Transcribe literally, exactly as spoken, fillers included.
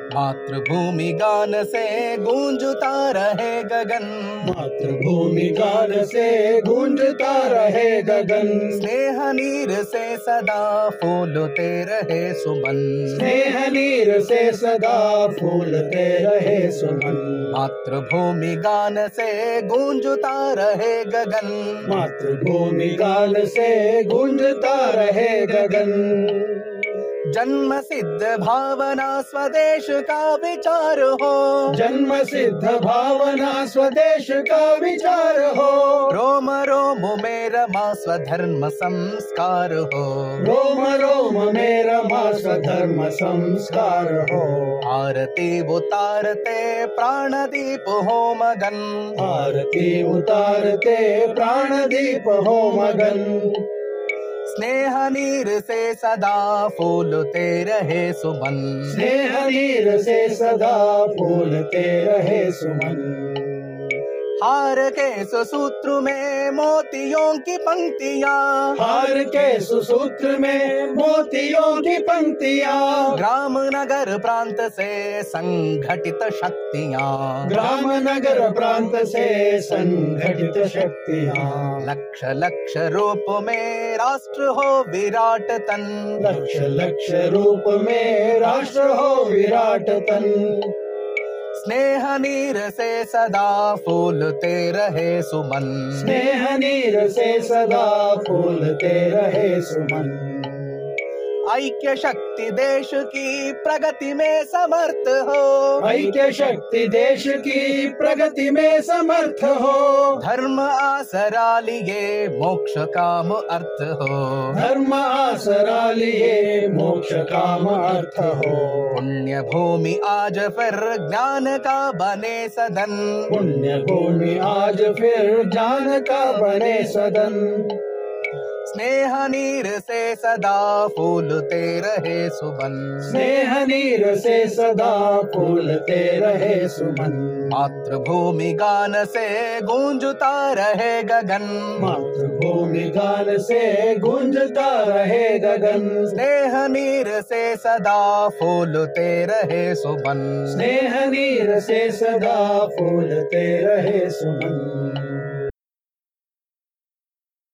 मातृभूमि गान से गूंजता रहे गगन, मातृभूमि गान से गूंजता रहे गगन। स्नेह नीर से सदा फूलते रहे सुमन, स्नेह नीर से सदा फूलते रहे सुमन। मातृभूमि गान से गूंजता रहे गगन, मातृभूमि गान से गूंजता रहे गगन। जन्म सिद्ध भावना स्वदेश का विचार हो, जन्म सिद्ध भावना स्वदेश का विचार हो। रोम रोम में रमा स्वधर्म संस्कार हो, रोम रोम में रमा स्वधर्म संस्कार हो। आरती उतारते प्राणदीप हो मगन, आरती उतारते प्राणदीप हो मगन। स्नेह नीर से सदा फूलते रहे सुमन, स्नेह नीर से सदा फूलते रहे सुमन। हार के सुसूत्र में मोतियों की पंक्तियाँ, हार के सुसूत्र में मोतियों की पंक्तियाँ। ग्राम नगर प्रांत से संगठित शक्तियाँ, ग्राम नगर प्रांत से संगठित शक्तियाँ। लक्ष लक्ष रूप में राष्ट्र हो विराट तन, लक्ष लक्ष रूप में राष्ट्र हो विराट तन। स्नेह नीर से सदा फूलते रहे सुमन, स्नेह नीर से सदा फूलते रहे सुमन। ऐक्य शक्ति देश की प्रगति में समर्थ हो, ऐक्य शक्ति देश की प्रगति में समर्थ हो। धर्म आसरा लिए मोक्ष काम अर्थ हो, धर्म आसरा लिए मोक्ष काम अर्थ हो। पुण्य भूमि आज फिर ज्ञान का बने सदन, पुण्य भूमि आज फिर ज्ञान का बने सदन। स्नेह नीर से सदा फूलते रहे सुमन, स्नेह नीर से सदा फूलते रहे सुमन। मातृभूमि गान से गूंजता रहे गगन, मातृभूमि गान से गूंजता रहे गगन। स्नेह नीर से सदा फूलते रहे सुमन, स्नेह नीर से सदा फूलते रहे सुमन।